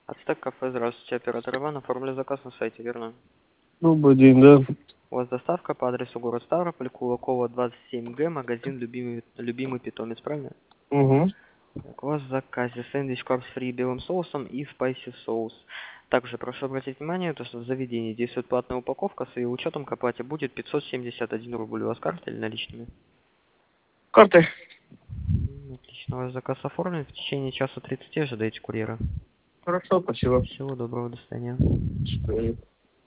Ацтек кафе, здравствуйте, оператор Иван, оформили заказ на сайте, верно? Добрый день, да. У вас доставка по адресу город Ставрополь, Кулакова, 27Г, магазин любимый питомец, правильно? Угу. Так, у вас в заказе сэндвич корпс фри белым соусом и спайси соус. Также прошу обратить внимание, то, что в заведении действует платная упаковка, с ее учетом к оплате будет 571 рубль. У вас карта или наличными? Карты. Отлично, у вас заказ оформлен, в течение часа 30 ожидайте курьера. Хорошо, спасибо. Всего доброго, до свидания. Что